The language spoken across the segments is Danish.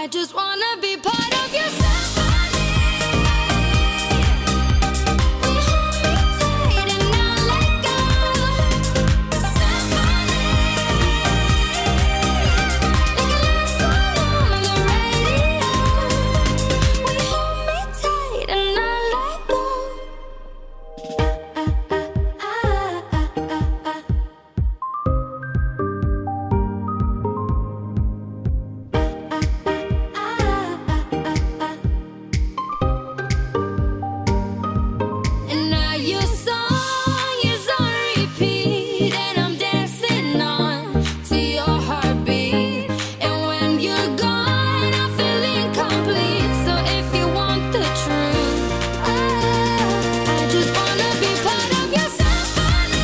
just wanna be part of your symphony. We hold me tight and not let go. Symphony, like a last song on the radio. We hold me tight and not let go. And now your song is on repeat, and I'm dancing on to your heartbeat. And when you're gone, I feel incomplete. So if you want the truth, I just wanna be part of your symphony.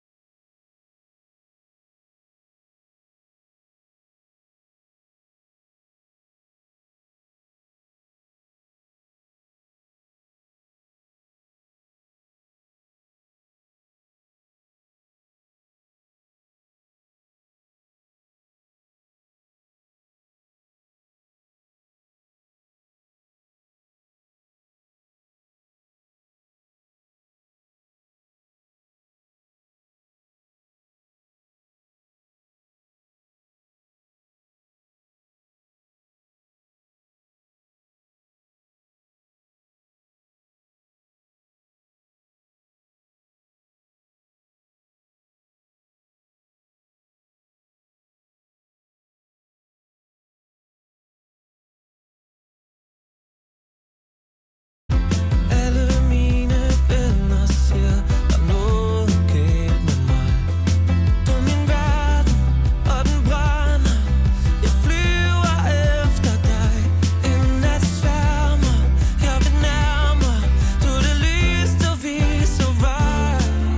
Alle mine venner siger, der er noget galt med mig. Du er min verden, og den brænder. Jeg flyver efter dig. En nat sværmer, jeg vil nærmere. Du er det lys, der viser vej.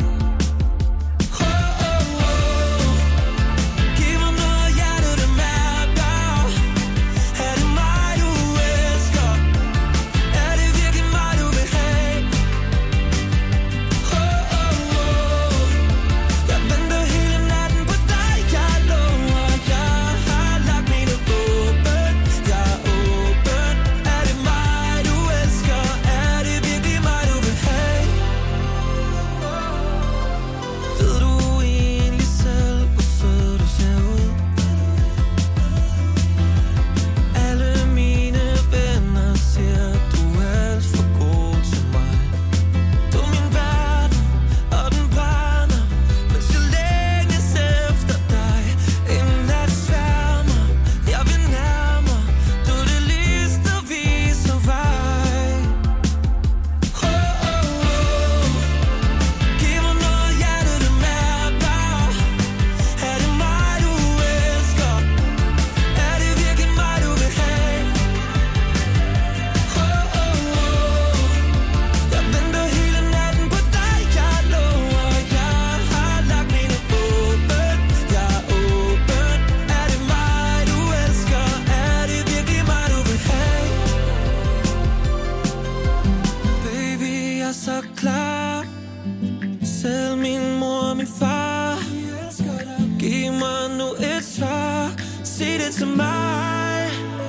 Giv mig noget hjerte, det mærker. Er det mig, du elsker? Er det virkelig mig, du vil have? Jeg venter hele natten på dig, jeg lover. Jeg har lagt mine åben, jeg er åben. Er det mig, du elsker? Er det virkelig mig, du vil have? Ved du egentlig selv, hvor sød du ser ud? Alle mine venner siger, du er alt for god til mig. Du er min verden, og den brænder. Mens jeg længes efter dig. En nat sværmer, jeg vil nærmere. Du er det lys, der viser vej. Giv mig noget hjerte, det mærker. Er det mig, du elsker? Er det virkelig mig, du vil have? Jeg venter hele natten på dig, jeg lover. Jeg har lagt mine åben, jeg er åben. Er det mig, du elsker? Er det virkelig mig, du vil have? Baby, jeg er så klar. Selv min mor og min far. Giv mig nu et svar. Sig det til mig.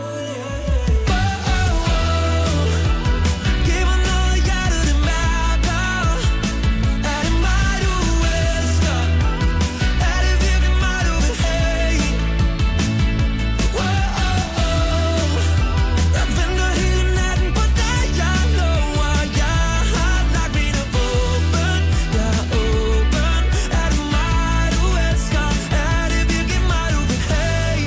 Giv mig noget hjerte, det mærker. Er det mig, du elsker? Er det virkelig mig, du vil have? Jeg venter hele natten på dig, jeg lover. Jeg har lagt mine åben, jeg er åben. Er det mig, du elsker? Er det virkelig mig, du vil have?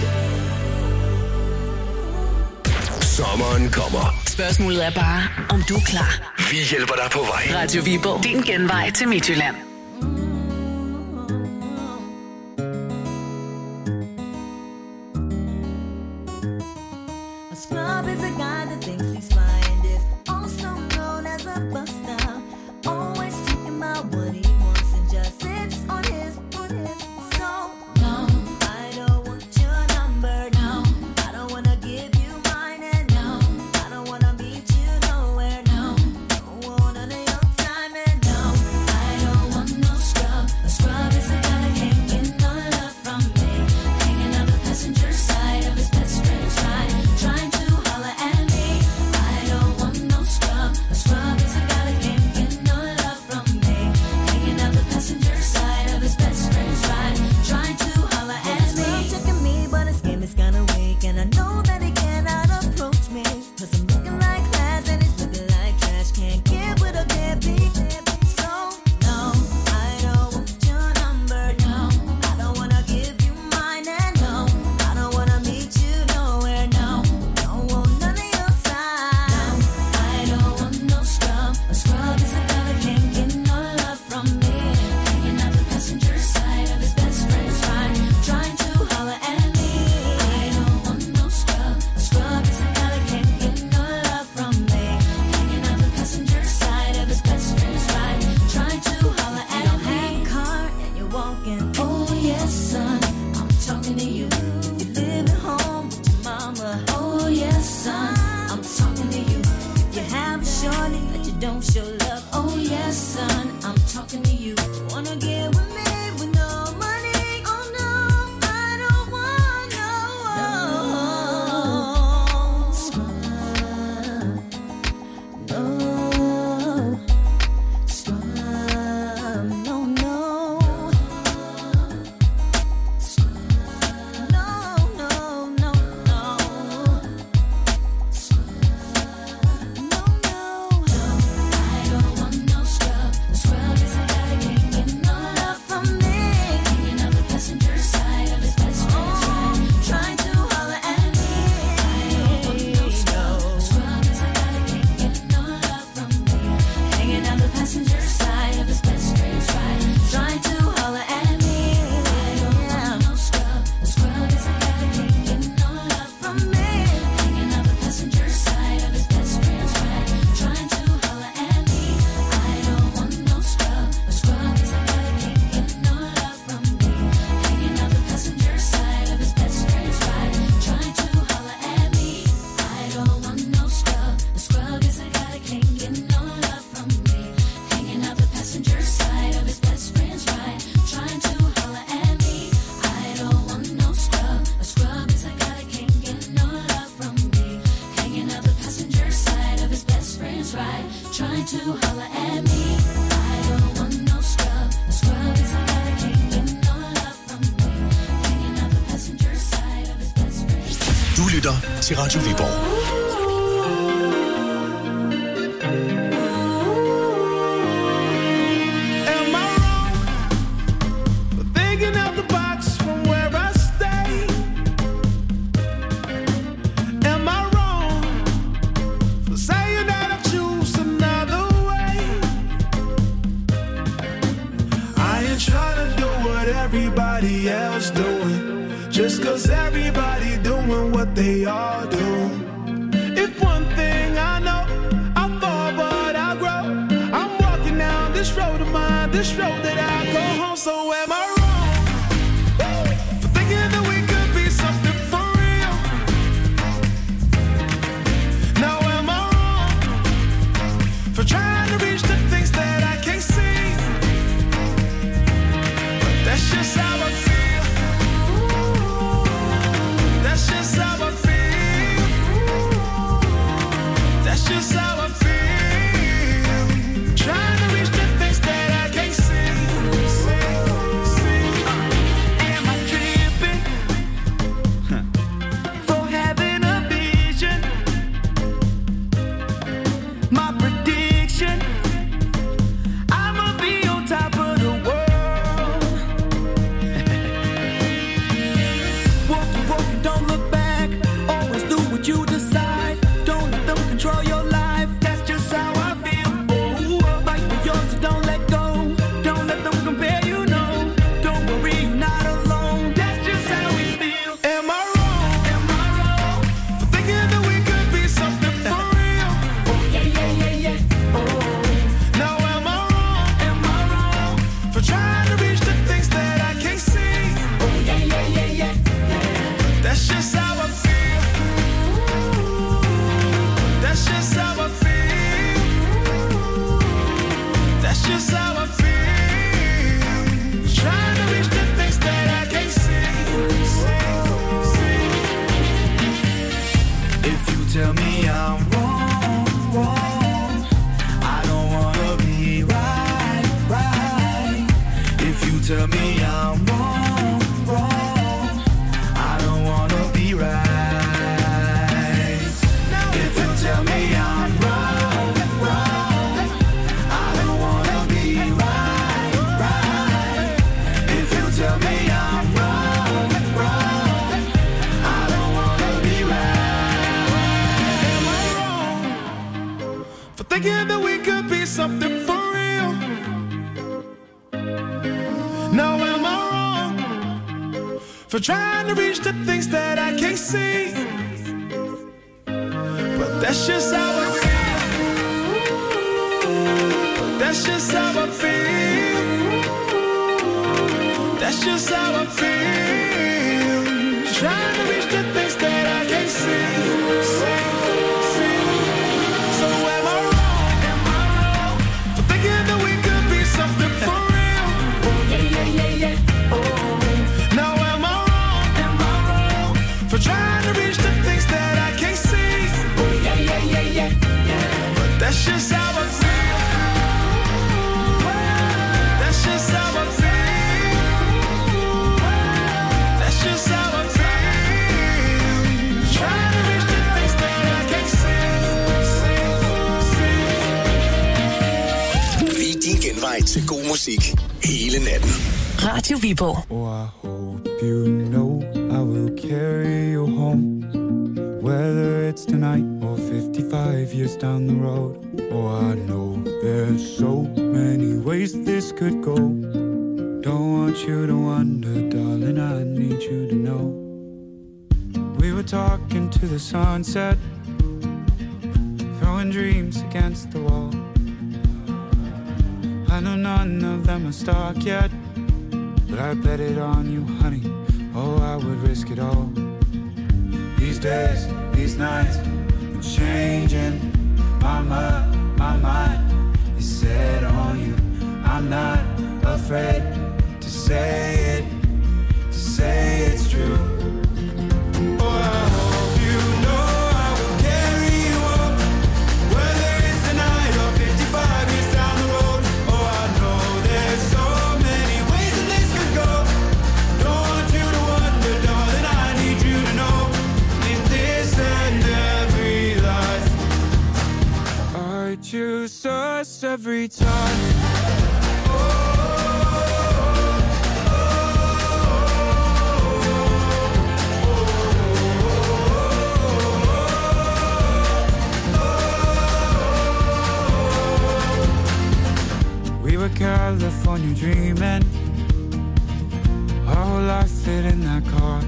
Sommeren kommer. Spørgsmålet er bare, om du er klar. Vi hjælper dig på vej. Radio Viborg. Din genvej til Midtjylland. A scrub is a guy that thinks he's fine, is also known as a buster. Always talking about what he wants and just sits on his. So no, I don't want your number. No, I don't wanna give you mine, and no, I don't wanna meet you nowhere. No, don't want none of your time, and no, I don't want don't show love. Oh yes, son, I'm talking to you. Wanna get with me with no money? Oh no, I don't want no scrub. No scrub. No, no. Scrub. No, no, no, no. Scrub. No, no. I don't want no scrub. Scrub is a guy that can't get no love from me. Hanging out the passenger side of his best friend's ride, trying to holler at me. I don't want no scrub. Scrub is a guy that can't get no love from me. Hanging out the passenger side of his best friend's ride, trying to holler at me. I don't want no scrub. Scrub is a guy that can't get no love from me. Hanging out the passenger side of his best friend's ride, trying to holler at me. I don't want no scrub. A scrub is a guy that can't get no love from me. Hanging out the passenger side of his best friend's ride, trying to holler at me. I don't want no scrub. A scrub is a guy that can't get no love from me. Hanging out the passenger side of his best friend's ride, trying to holler at me. I don't want no scrub. A scrub is a guy that can't get no love from me. Hanging out the passenger side of his best friend's ride, trying to holler at me. I don't want no scrub. A scrub is a guy that can't get no love from me. Hanging out the passenger side of his best friend's ride. Du lytter til Radio Viborg. Am I wrong for thinking out the box from where I stay? Am I wrong for saying that I choose another way? I ain't trying to do what everybody else doing, just 'cause everybody doing what they all do. If one thing I know, I fall but I grow. I'm walking down this road of mine, this road that I go home. So am I wrong for thinking that we could be something for real? Now am I wrong for trying to reach the things that I can't see? But that's just how I feel. That's just how I feel. That's just how I feel. Trying to reach the things that I can't see. Am I tripping for having a vision? My prediction, I'ma be on top of the world. Walk you, don't look back. Always do what you decide. Don't let them control your life. That's just how I feel. Oh, fight for yours, so don't let go. Don't let them compare, you know. Don't worry, you're not alone. That's just how we feel. Am I wrong? Am I wrong for thinking that we could be something for real? Oh yeah, yeah, yeah, yeah. Oh. Now am I wrong? Am I wrong for trying to reach the things that I can't see? Oh yeah, yeah, yeah, yeah. That's just how I feel. That's just how I feel. That's just how I feel. Trying to reach the things that I can't see. If you tell me I'm wrong, I don't wanna be right. If you tell me I'm wrong, I don't wanna be right. If you tell me I'm wrong, I don't wanna be right. If you tell me I'm wrong, I don't wanna be right. Am I wrong for thinking that we could be something for real? Now am I wrong for trying to reach the things that I can't see? But that's just how I feel. That's just how I feel. That's just how I feel. Trying to reach the things that I can't see. So am I wrong? Am I That's just how I feel. That's just how I feel. That's just how I feel. Trying to reach the things that I can't see. Vi er din genvej til god musik hele natten. Radio Viborg. Oh, I hope you know I will carry you home, whether it's tonight or 55 years down the road. Oh, I know there's so many ways this could go. Don't want you to wonder, darling, I need you to know. We were talking to the sunset, throwing dreams against the wall. I know none of them are stuck yet, but I bet it on you, honey. Oh, I would risk it all. These days, these nights, I'm changing. My mind is set on you. I'm not afraid to say it's true. Oh, I hope you know I will carry you home, whether it's tonight or 55 years down the road. Oh, I know there's so many ways that this could go. Don't want you to wonder, darling, I need you to know. In this and every life, I choose us every time. We were California dreaming, our whole life fit in that car.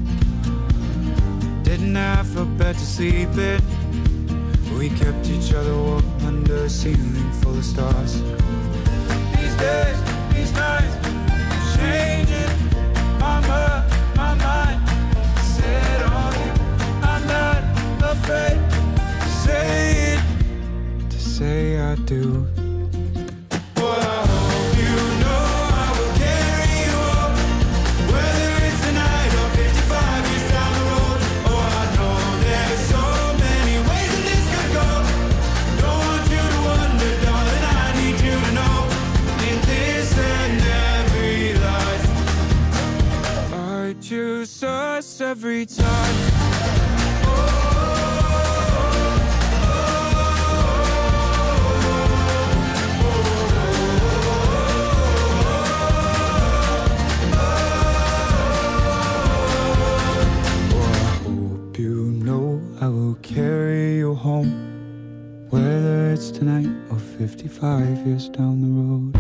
Didn't have a bed to sleep in, we kept each other warm under a ceiling full of stars. These days, these nights, changing. My mind set on you. I'm not afraid to say I do. But I hope you know I will carry you home, whether it's tonight or 55 years down the road. Oh, I know there's so many ways that this could go. Don't want you to wonder, darling, I need you to know. In this and every life, I choose us every time. I will carry you home, whether it's tonight or 55 years down the road.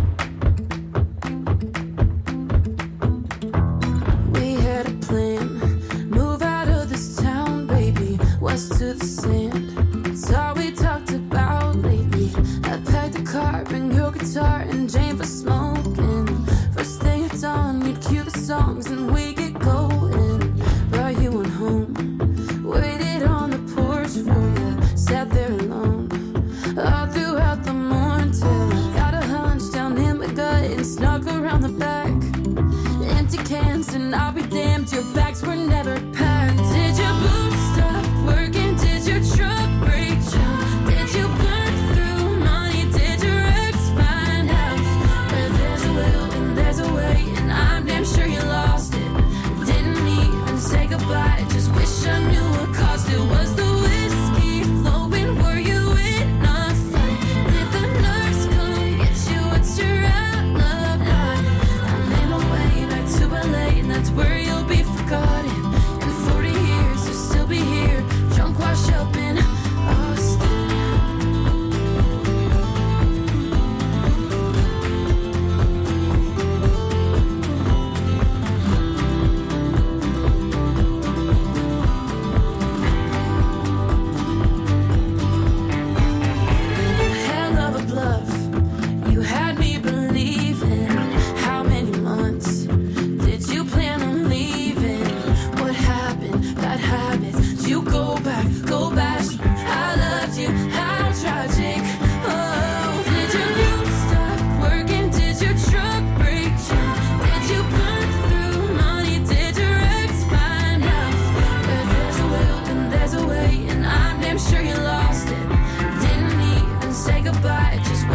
We had a plan, move out of this town, baby, west to the sand. It's all we talked about lately. I packed the car, bring your guitar and Jane for smoking. First thing at dawn, we'd cue the songs and we get going. Brought you on home, waited on the porch for you, sat there alone all throughout the morning till I got a hunch down in my gut and snuck around the back. Empty cans and I'll be damned, your bags were never packed. Did your boots stop working? Did your truck break down? Did you burn through money? Did your ex find out? But there's a will and there's a way, and I'm damn sure you lost it. Didn't even say goodbye, just wish I knew what caused it. Was the whiskey flowing? Were you in a fight? Did the nurse come get you? What's your alibi? I made my way back to LA, and that's where you'll be forgotten. In 40 years, you'll still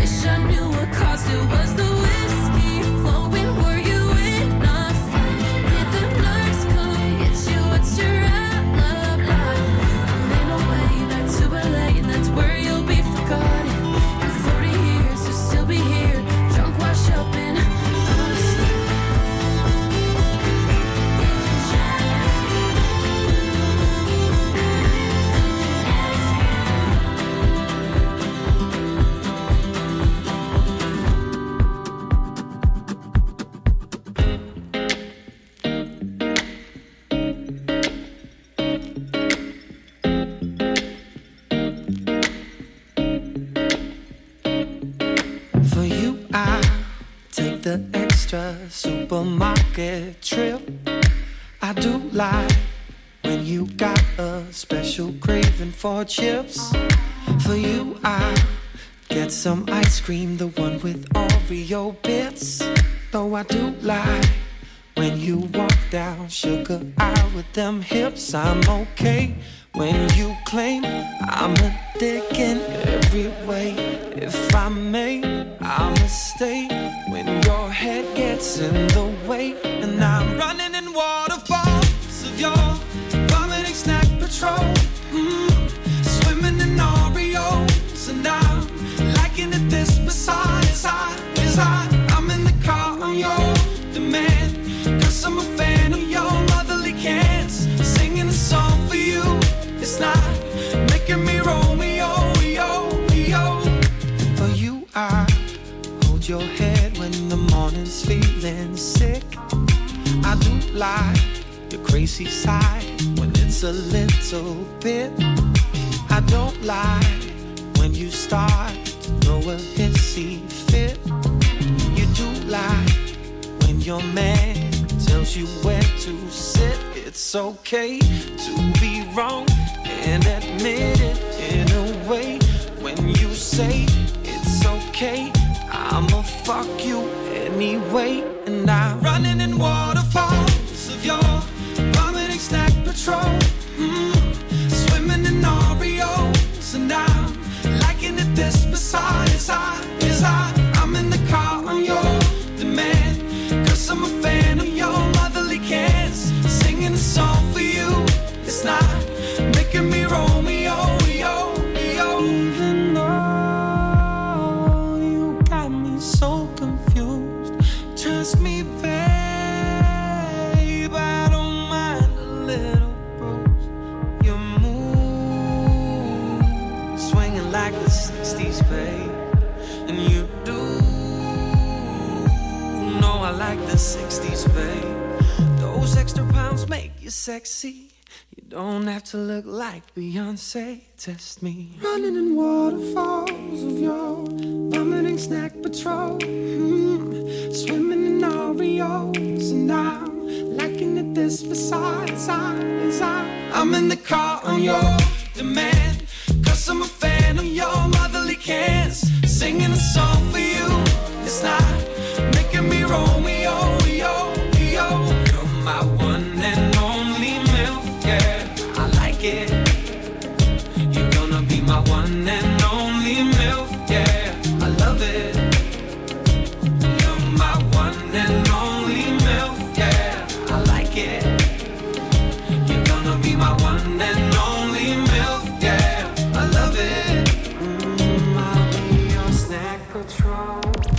Wish I knew what caused it. Was the whiskey flowing? Were you enough? Did the nurse come get you? What's your alibi? I'm in a way back to LA, and that's where you'll be forgotten. In 40 years, you'll still be here, drunk, washed up in For you, I take the extra supermarket trip. I do like when you got a special craving for chips. For you, I get some ice cream, the one with Oreo bits. Though I do like when you walk down Sugar Eye with them hips. I'm okay when you claim I'm a dick in every way. If I may, I'ma stay when your head gets in the way. And I'm running in waterfalls of your vomiting snack patrol. Swimming in Oreos, and I'm liking it this beside is I'm in the car on your demand, 'cause I'm a fan of your motherly cans. Singing a song for you, it's not making me Romeo, yo. For you, I hold your head when the morning's feeling sick. I do like your crazy side when it's a little bit. I don't like when you start to throw a hissy fit. You do like when your man tells you where to sit. It's okay to be wrong and admit it in a way. When you say it's okay, I'ma fuck you anyway. And I'm running in waterfalls of your vomiting snack patrol. Swimming in Oreos, and I'm liking it this beside is I'm in the car on your demand, 'cause I'm a fan of your motherly cans. Singing a song for you, it's not making me Romeo, yo. Even though you got me so confused, trust me, babe, I don't mind a little bruise. Your move swinging like the 60s, babe, and you do know I like the 60s, babe. Those extra pounds make you sexy. You don't have to look like Beyonce, test me. Running in waterfalls of your vomiting snack patrol. Swimming in Oreos, and I'm liking it this besides I'm in the car on your demand, 'cause I'm a fan of your motherly cans. Singing a song for you, it's not making me Romeo, yo. You're my one and only milk, yeah, I like it. You're gonna be my one and only milk, yeah, I love it. You're my one and only milk, yeah, I like it. You're gonna be my one and only milk, yeah, I love it. I'll be your snack patrol.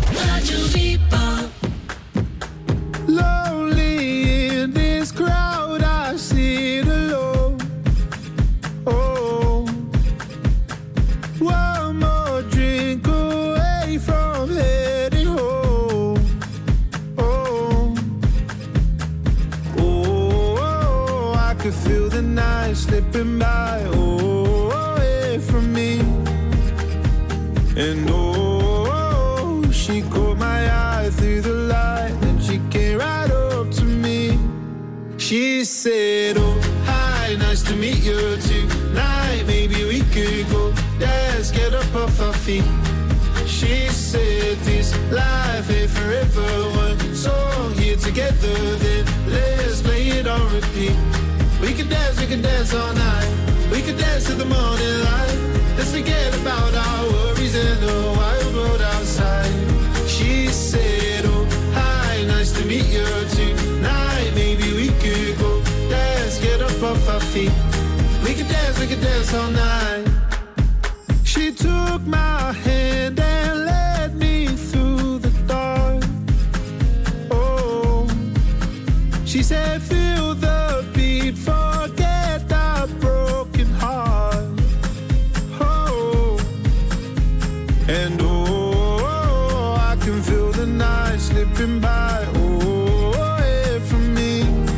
Lonely in this crowd, I sit alone. Oh, one more drink away from heading home. Oh, I could feel the night slipping by. Oh, away from me. And she caught my eye through the light, and she came right up to me. She said, oh, hi, nice to meet you tonight. Maybe we could go dance, get up off our feet. She said, this life ain't forever. One song here together, then let's play it on repeat. We could dance all night. We could dance to the morning light. Let's forget about our worries and the wild road out. all night. She took my hand and led me through the dark. Oh, she said, feel the beat, forget the broken heart. Oh, and oh, I can feel the night slipping by. Oh, away from me.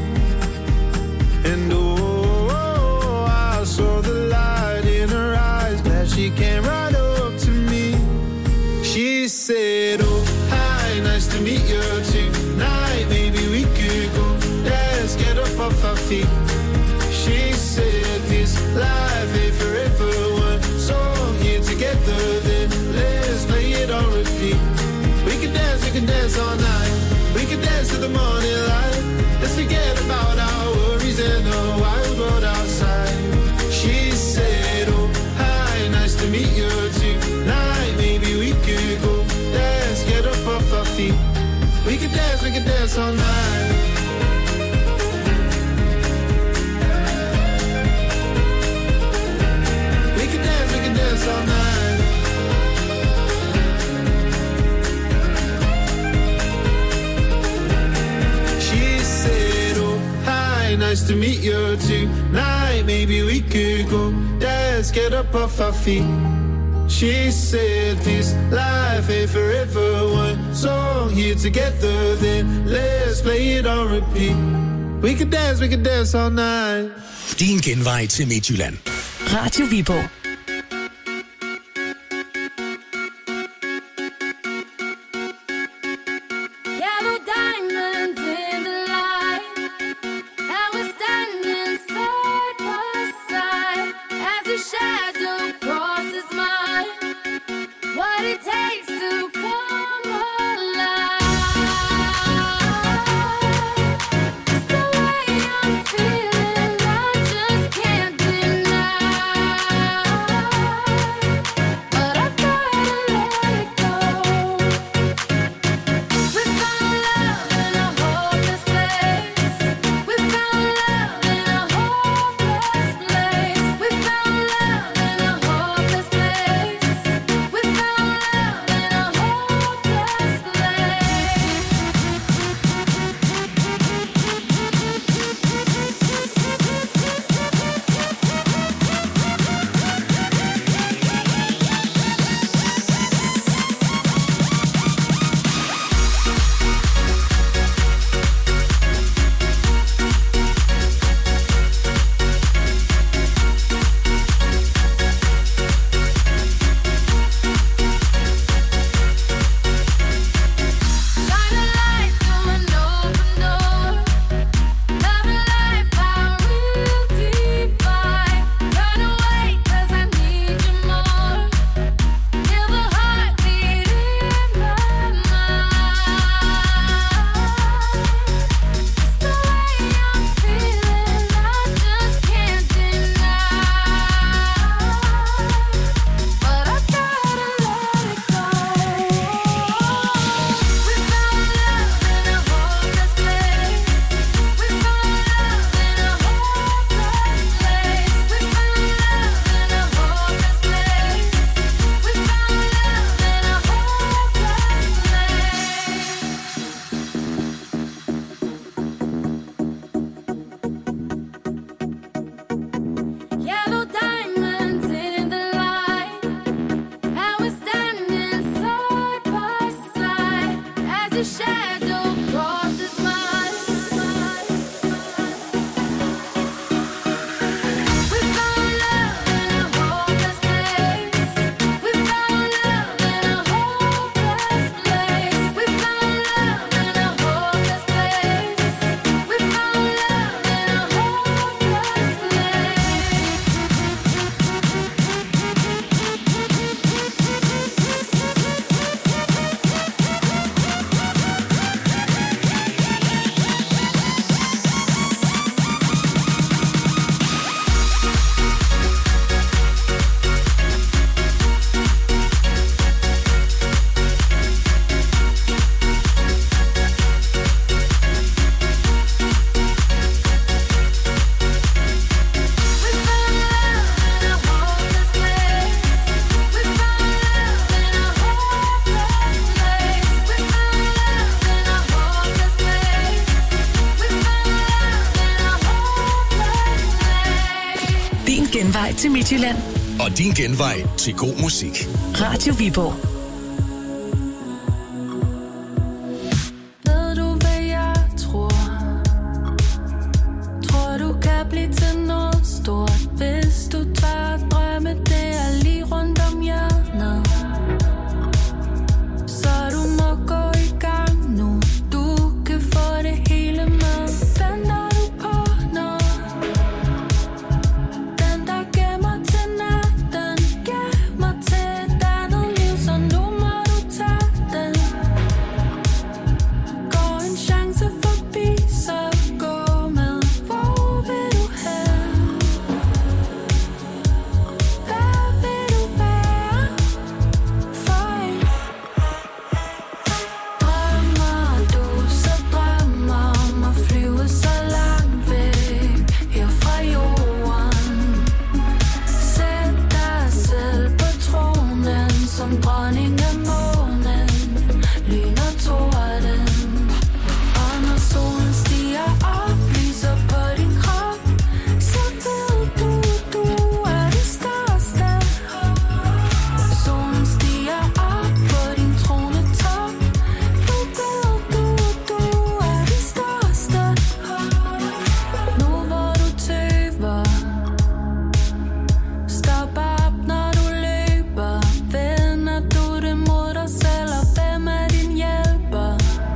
And oh, I saw the light in her eyes. Glad she came right up to me. She said, oh, hi, nice to meet you tonight. Maybe we could go dance, get up off our feet. She said, this life ain't forever. One song here together, then let's play it on repeat. We can dance all night. We can dance to the morning light. Let's forget about our worries and the wild world outside. She said, oh, hi, nice to meet you tonight. Maybe we could go dance, get up off our feet. We can dance all night. We can dance all night. She said, oh, hi, nice to meet you tonight. Maybe we could go dance, get up off our feet. She said, this life ain't forever. One song here together, then let's play it on repeat. We can dance all night. Din genvej til Midtjylland. Radio Viborg. Yellow diamonds in the light, and we're standing side by side as a shadow crosses mine. What it takes to come alive. It's the way I'm feeling, I just can't deny. But I gotta let it go. We found love in a hopeless place. We found love in a hopeless place. We found love in a hopeless place. We found love in a til Midtjylland. Og din genvej til god musik. Radio Viborg. Ved du hvad jeg tror? Tror du kan blive til noget stort, hvis du tør drømme, det er lige rundt om hjørnet. Så du må gå i gang nu, du kan få det hele med. Venter du på noget? Den der gemmer til natten, gemmer til et andet liv, så nu må du tage den. Går en chance forbi, så gå med. Hvor vil du hen? Hvad vil du være? For en drømmer du, så drømmer om at flyve så langt væk her fra jorden. Sæt dig selv på tronen som dronning af månen, lyn og torden. Og når solen stiger op, lyser på din krop, så ved du, du er det største. Solen stiger op på din tronetop, nu ved du, du er det største. Nu hvor du tøver, stop op når du løber. Vender du det mod dig selv, og hvem er din hjælper?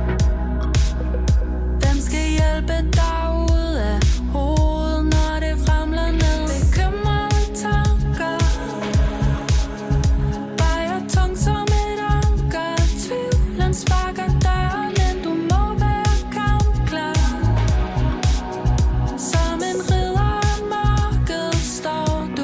Hvem skal hjælpe dig ud af hovedet, når det ramler ned? Bekymrede tanker vejer tungt som et anker. Tvivlen sparker døren, men du må være kampklar. Som en ridder af mørket står du.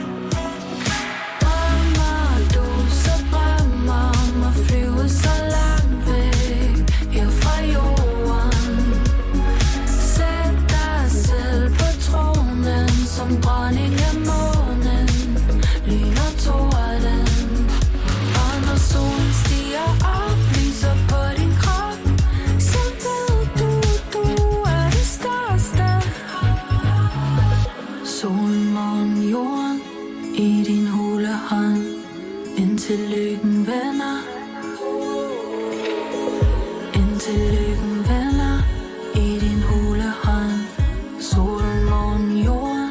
Drømmer du, så drømmer om at flyve så langt væk her fra jorden. Sæt dig selv på tronen som dronning af månen, lyn og torden. Og når solen stiger op, lyser på din krop, så ved du, du er det største. Solen, månen, jorden i din hule hånd, indtil lykken vender. Indtil lykken vender i din hule hånd. Solen, månen, jorden.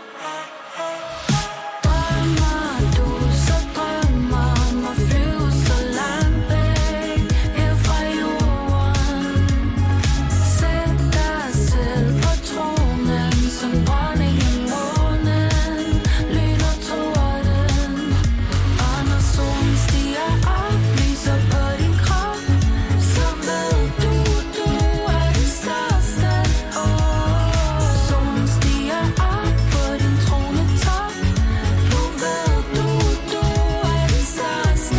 Drømmer du, så drømmer om at flyve så langt væk her fra jorden. Sæt dig selv på tronen som dronning af månen, lyn og torden. Og når solen stiger op, lyser på din krop, så ved du, du er det største. Solen stiger op på din tronetop, nu ved du, du er det største.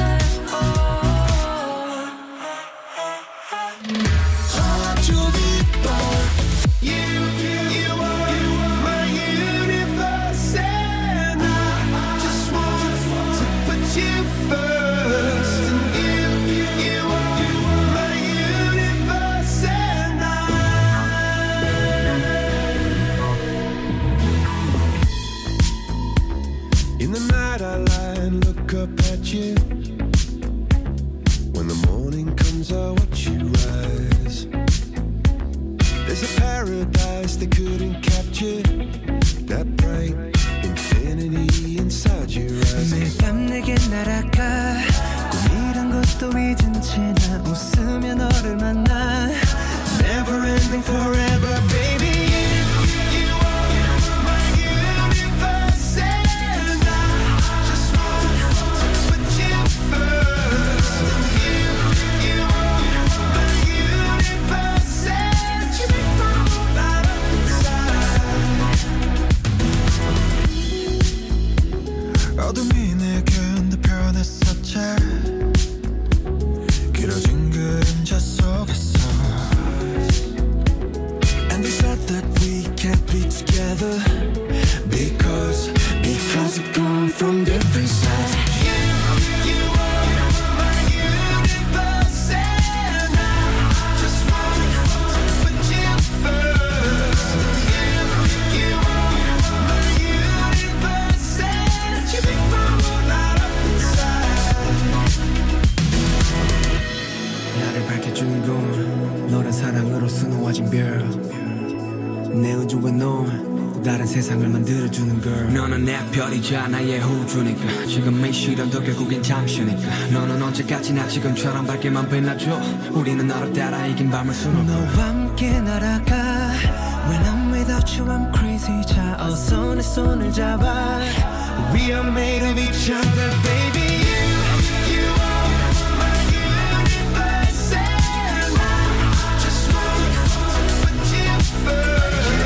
Radio Viborg. You are my universe, and I just want to put you first. And you are my universe, and in the night I lie and look up at you. When the morning comes, I watch you rise. There's a paradise they couldn't capture, that bright infinity inside your eyes. 매일 밤 내게 날아가 꿈이란 것도 잊은 채 나 웃으며 너를 만나. Never ending forever, baby. You are my universe, and I just want to put you first. You are my universe, and you make my whole light up inside. 어둠이 내게 흔들펴냈었지. 길어진 그림자 속에서. And these 나를 밝혀주는 건 너란 사랑으로 수놓아진 별 내 우주에 넌 다른 세상을 만들어주는 걸 너는 내 별이자 나의 호주니까 지금의 시련도 결국엔 잠시니까 너는 언제까지나 지금처럼 밝게만 빛나줘 우리는 너를 따라 이긴 밤을 수놓고 너와 함께 날아가 When I'm without you I'm crazy 자 어서 내 손을 잡아 We are made of each other baby You are my universe and I just want to put you first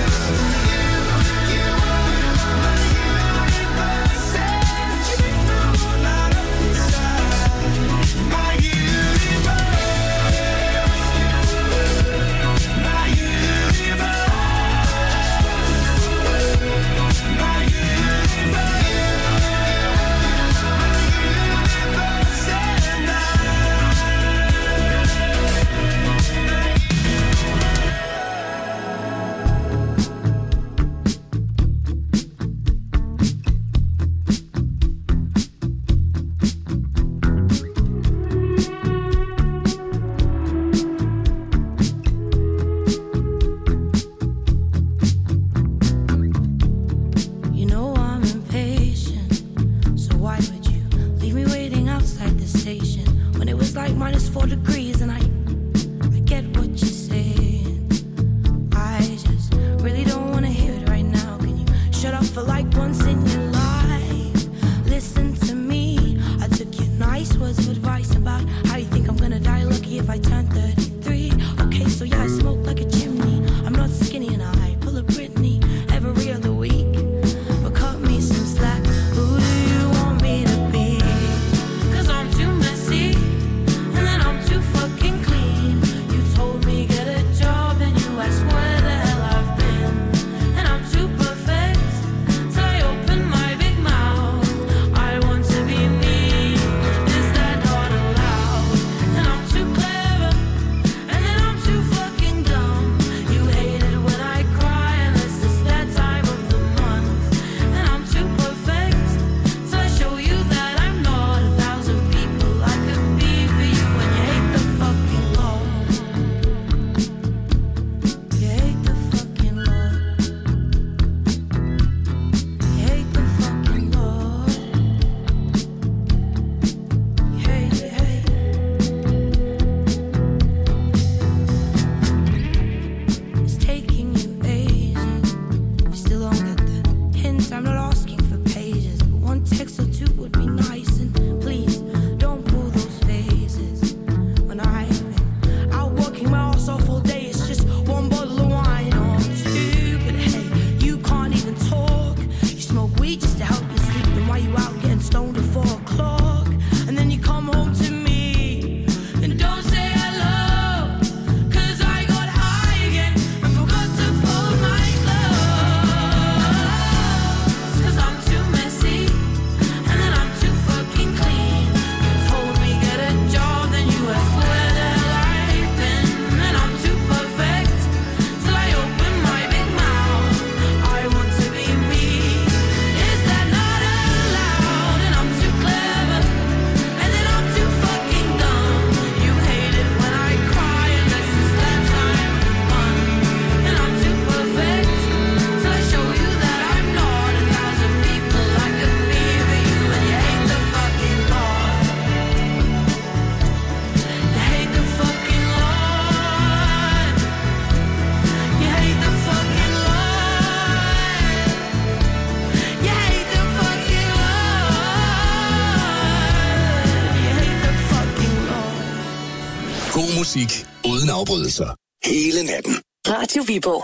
musik uden afbrydelser. Hele natten. Radio Viborg.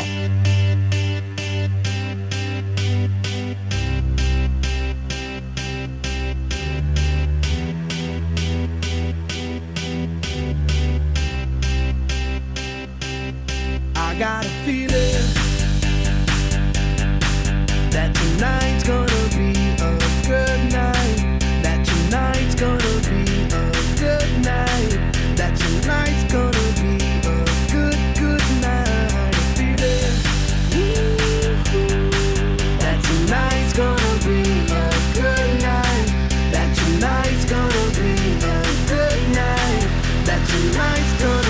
I got a feeling that tonight's gonna be a good night. That tonight's gonna be a good night. That tonight's gonna be a good, good night. I feel it. That tonight's gonna be a good night. That tonight's gonna be a good night. That tonight's gonna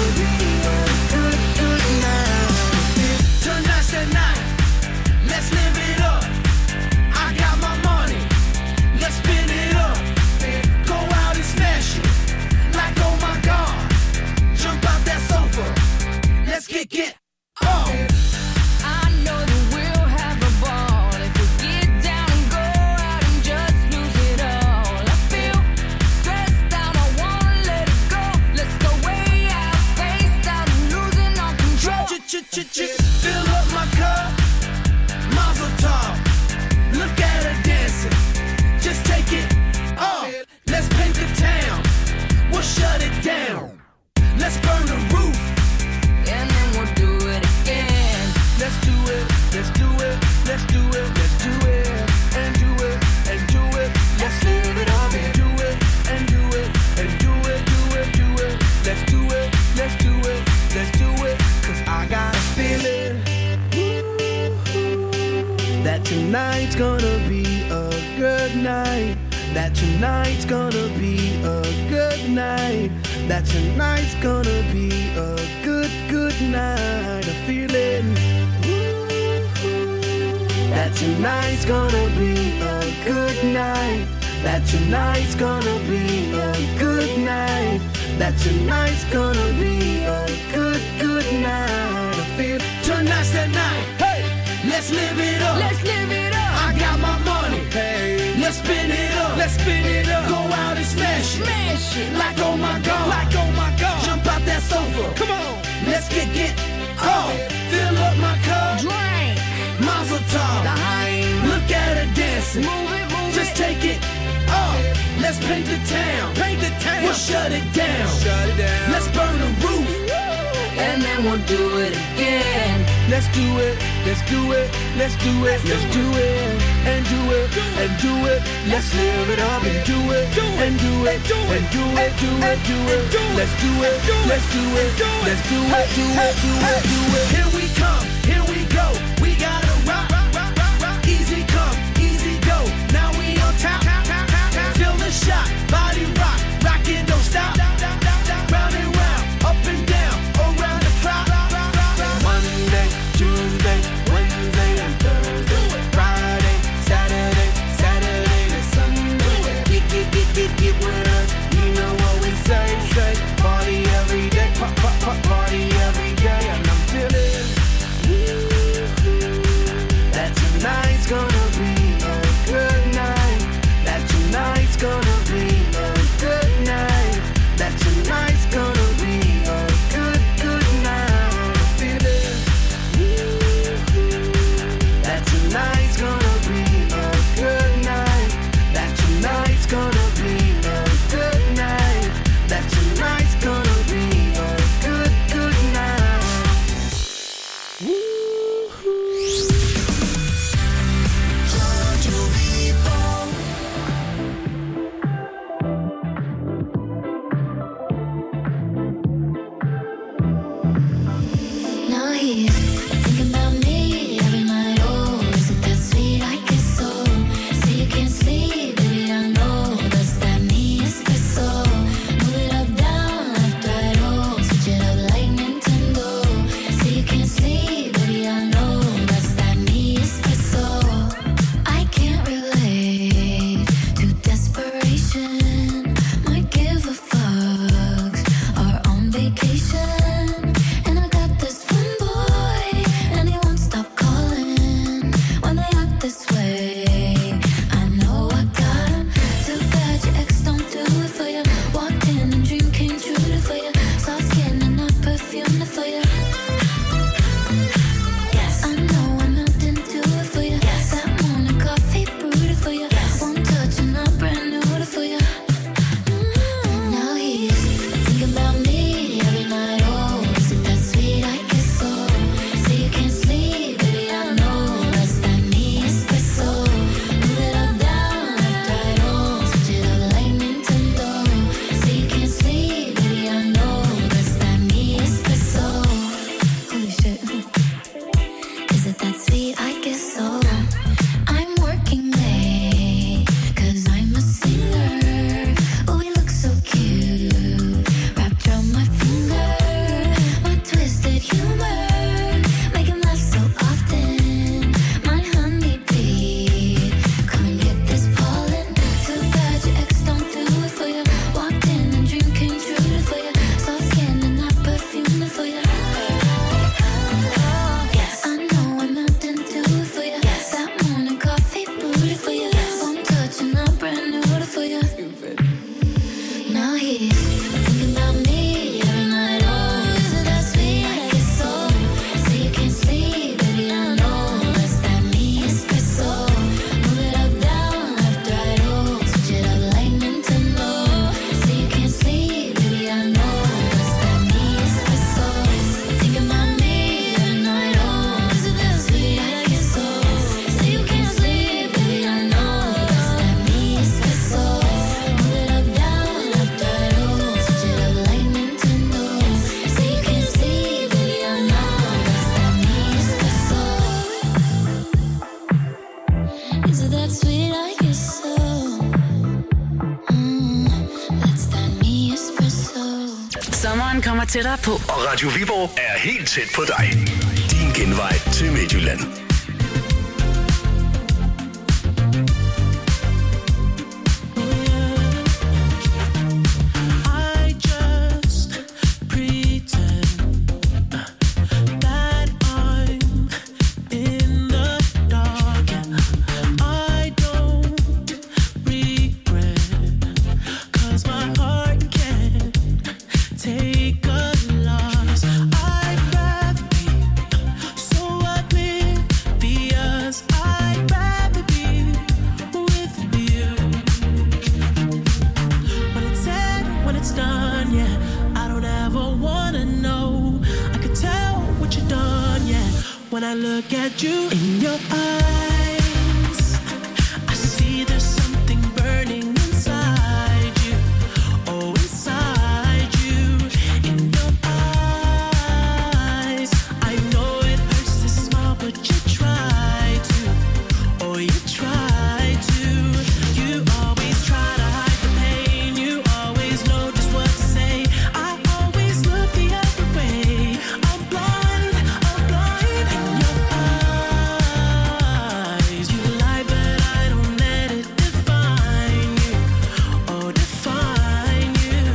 let's do it, let's do it, and do it, and do it. Let's live it up and do it, and do it, and do it, do it, do it. Let's do it, let's do it, let's do it. 'Cause I got a feeling that tonight's gonna be a good night. That tonight's gonna be a good night. That tonight's gonna be a good, good night. A feeling that tonight's gonna be a good night. That tonight's gonna be a good night. That tonight's gonna be a good, good night. I feel tonight's the night. Hey, let's live it up. Let's live it up. I got my money. Hey, let's spin it up. Let's spin it up. Go out and smash it. Smash it. Like oh my god. Like oh my god. Jump out that sofa. Come on. Let's get off. Fill up my cup. Drink. Mazel tov. Look at her dancing. Move it, move it. Just take it off. Let's paint the town. Paint the town. We'll shut it down. Shut it down. Let's burn the roof. And then we'll do it again. Let's do it. Let's do it. Let's do it. Let's do it. And do it. And do it. Let's live it up and do it. And do it. And do it. Do it. Do it. Let's do it. Let's do it. Let's do it. Do it. Do it. Do it. Here we come. Here we go. We gotta rock. Easy come. Easy go. Now we on top. Feel the shot. Body rock. Rockin', don't stop. Round and round. Up and down. Around the clock. Monday, Tuesday, Wednesday, and Thursday. Friday, Saturday, Saturday to Sunday. Get with us. You know what we say. Party every day. Party every day. And I'm feeling that tonight's gonna be a good night. That tonight's gonna be a Sommeren kommer tættere på. Og Radio Viborg er helt tæt på dig. Din genvej til Midtjylland. When I look at you in your eyes, I see there's something burning inside you. Oh, inside you, in your eyes. I know it hurts to smile, but you try to. Oh, you try to. You always try to hide the pain. You always know just what to say. I always look the other way. I'm blind in your eyes. You lie, but I don't let it define you. Oh, define you.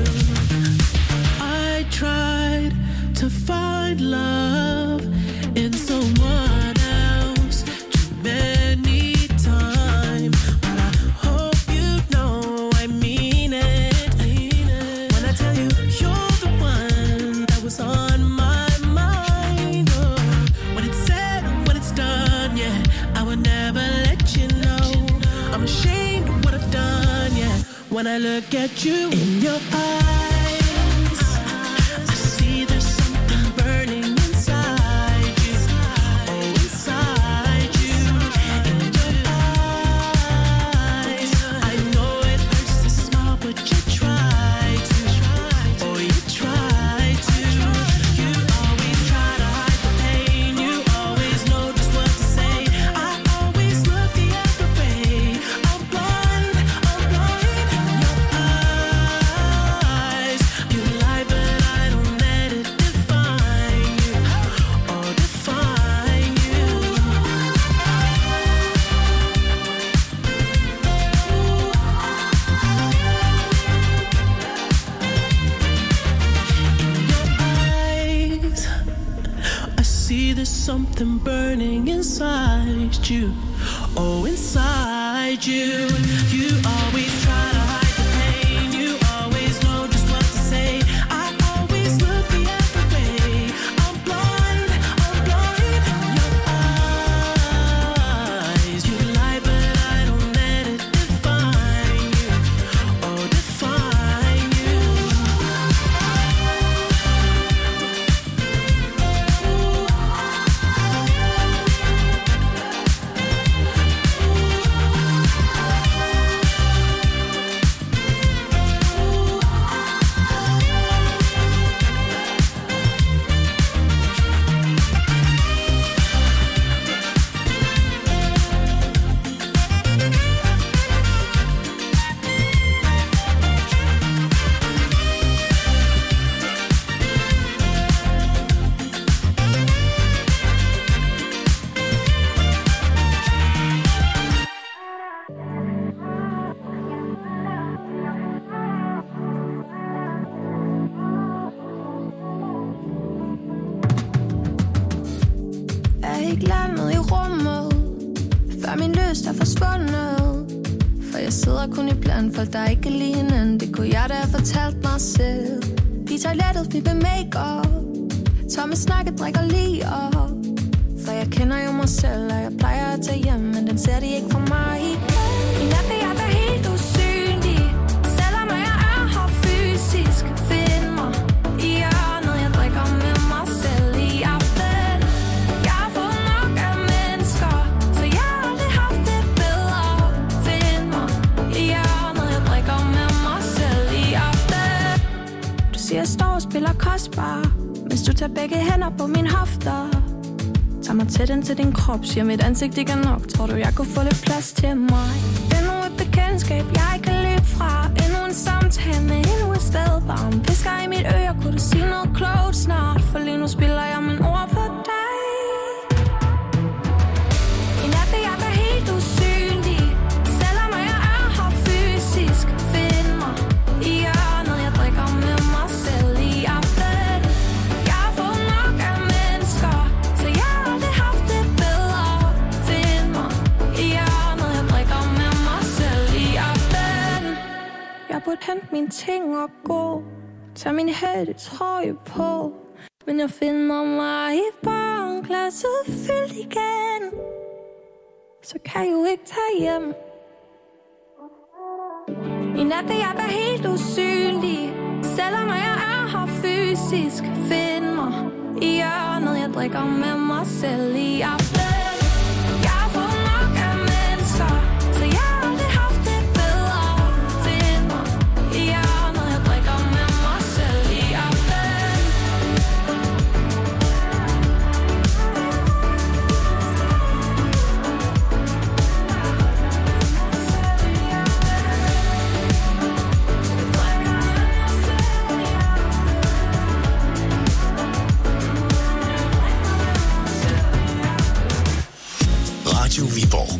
I tried to find love in someone else too many times, but I hope you know I mean it. When I tell you you're the one that was on my mind. Oh, when it's said and when it's done, yeah, I would never let you know. I'm ashamed of what I've done, yeah. When I look at you in your eyes, I see there's something burning inside you. Oh, inside you, in your eyes. I know it hurts to smile, but you try to. Oh, you try to. You always try to hide the pain. You always know just what to say. I always look the other way. I'm blind in your eyes. You lie, but I don't let it define you. Oh, define you. Eyes, I see there's something burning inside you. Oh, inside you. You always try to hide the pain. You always know just what to say. I always look the other way. I'm blind in your eyes. You lie, but I don't let it define you. Oh, define you. Er ikke landet i rummet, før min lyst er forsvundet. For jeg sidder kun i blandt folk, der ikke kan lide hinanden. Det kunne jeg da have fortalt mig selv. I toilettet, vi med make-up. Tomme snakke, drikker lige op. For jeg kender jo mig selv, og jeg plejer at tage hjem, men den ser de ikke for mig. I nat vil jeg være helt usynlig, selvom jeg er her fysisk. Find mig i hjørnet, jeg drikker med mig selv i aften. Jeg har fået nok af mennesker, så jeg har aldrig haft det bedre. Find mig i hjørnet, jeg drikker med mig selv i aften. Du siger, jeg står og spiller kostbar, mens du tager begge hænder på mine hofter. Tag mig tæt ind til din krop, siger mit ansigt ikke er nok. Tror du, jeg kunne få lidt plads til mig? Endnu et bekendtskab, jeg kan løbe fra. Endnu en samtale med endnu et sted varm. Pisker i mit øre, kunne du ting at gå. Tag min hættetrøje på. Men jeg finder mig i barnglasset fyldt igen. Så kan jeg jo ikke tage hjem. I nat er jeg bare helt usynlig. Selvom jeg er her fysisk. Find mig i hjørnet. Jeg drikker med mig selv i aften. Jeg har fået nok af mennesker, så jeg har aldrig haft det bedre. Find mig i hjørnet. Jeg drikker med mig selv i aften. Radio Viborg.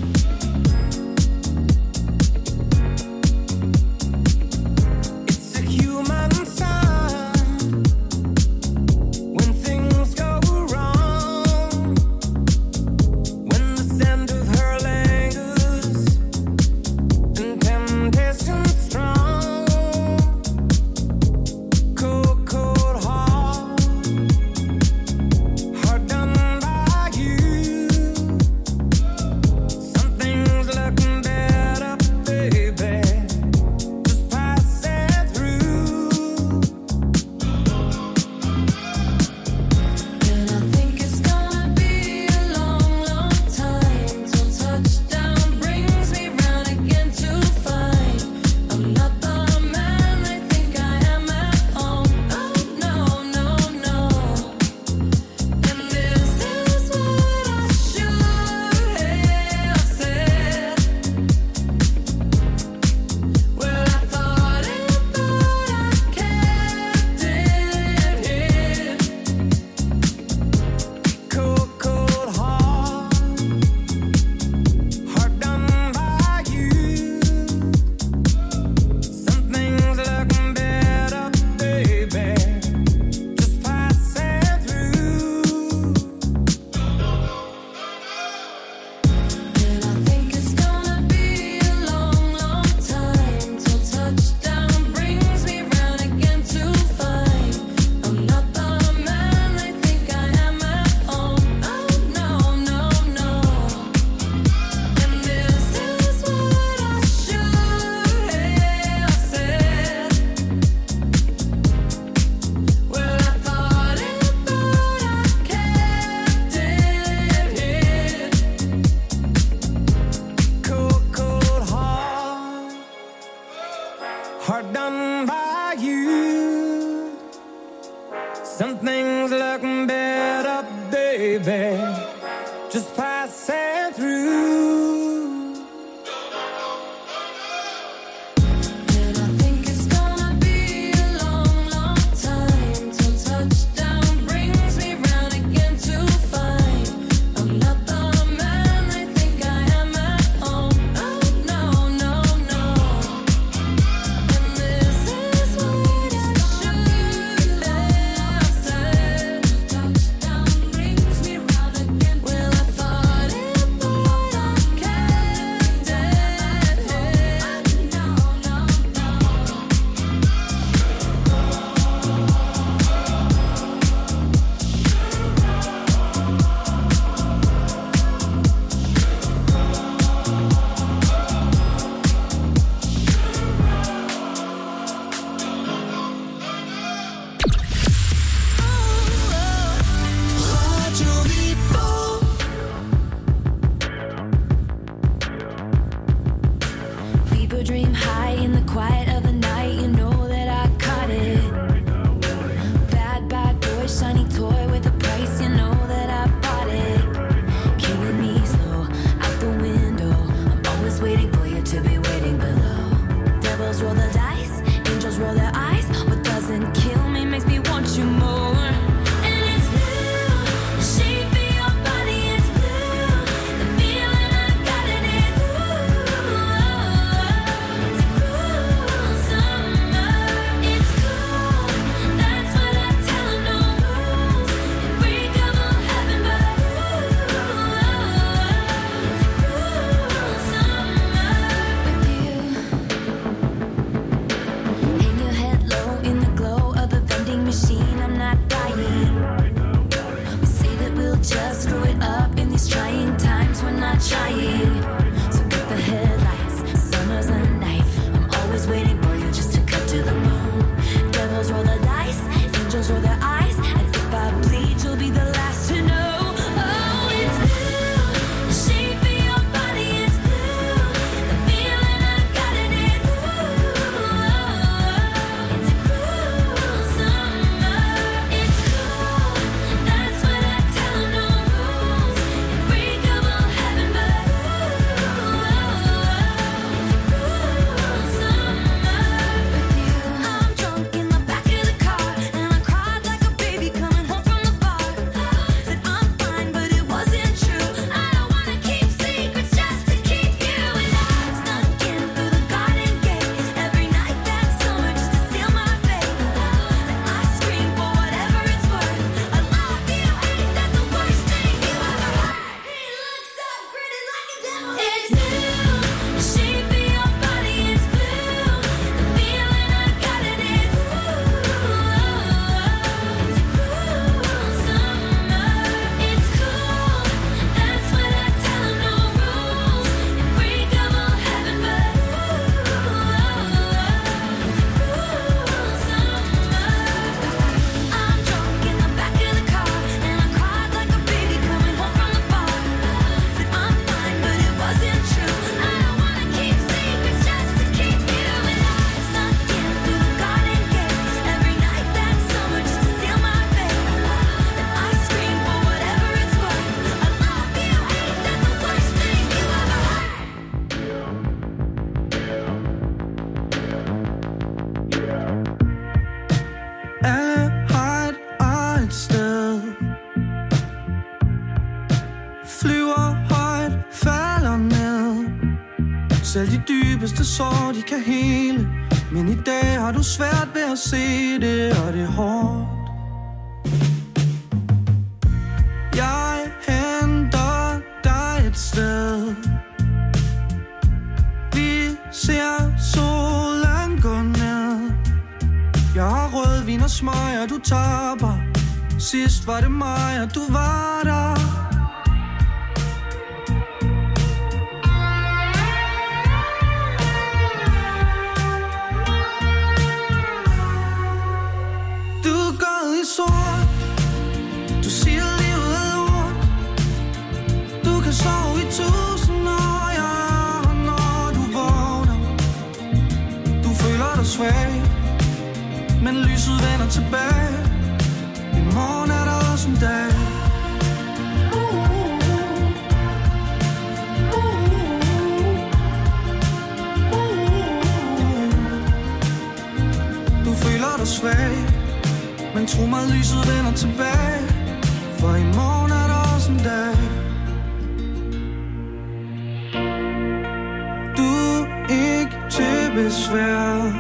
Selv de dybeste sår, de kan hele. Men i dag har du svært ved at se det, og det er hårdt. Jeg henter dig et sted. Vi ser solen gå ned. Jeg har rødvin og smøg, og du taber. Sidst var det mig, og du var der. Du er gået i sort. Du siger livet er lort. Du kan sove i 1000 år, ja, når du vågner. Du føler dig svag, men lyset vender tilbage. I morgen er der også en dag. Du føler dig svag, men tro mig, lyset vender tilbage. For i morgen er der også en dag. Du er ikke til besvær.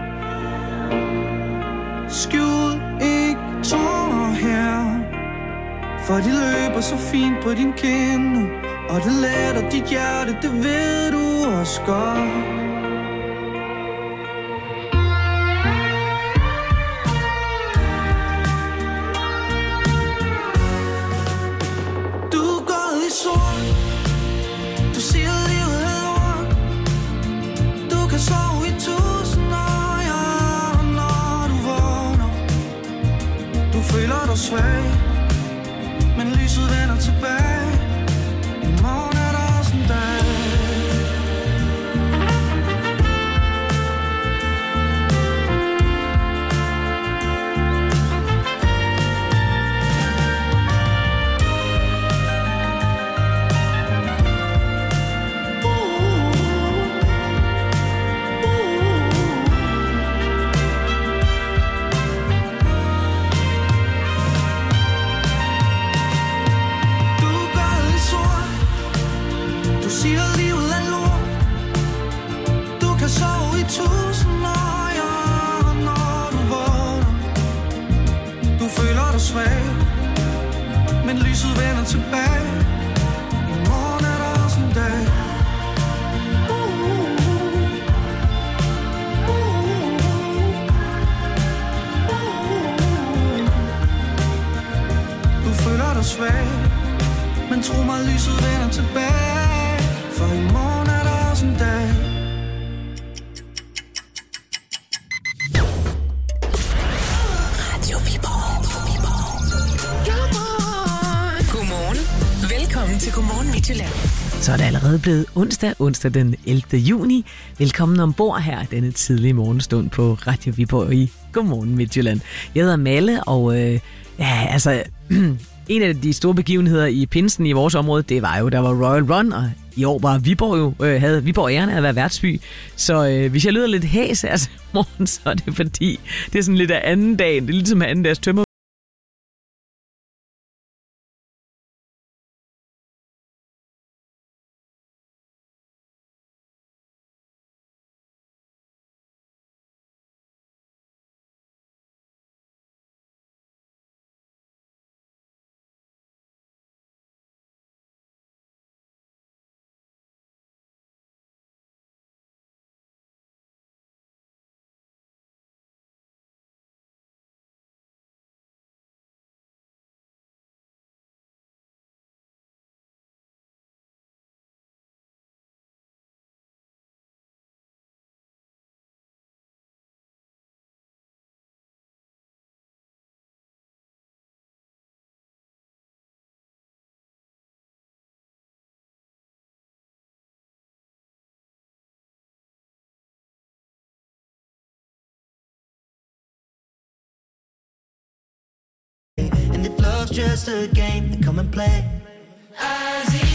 Skjul ikke tårer her. For de løber så fint på din kind nu. Og det letter dit hjerte, det ved du også godt. Svag, men lyset vender tilbage. I morgen er der også en dag. Men lyset vender tilbage. I morgen er der også en dag. Du føler dig svag, men tro mig, lyset vender tilbage. For i morgen er der også en dag. Til Godmorgen Midtjylland. Så er det allerede blevet onsdag den 11. juni. Velkommen ombord her denne tidlige morgenstund på Radio Viborg i Godmorgen Midtjylland. Jeg hedder Malle, og en af de store begivenheder i pinsen i vores område, det var jo, der var Royal Run, og i år var Viborg jo, havde Viborg æren af at være værtsby. Så hvis jeg lyder lidt hæs her til morgen, så er det fordi, det er sådan lidt af anden dagen. Det er ligesom anden dags tømmer. Just a game, come and play.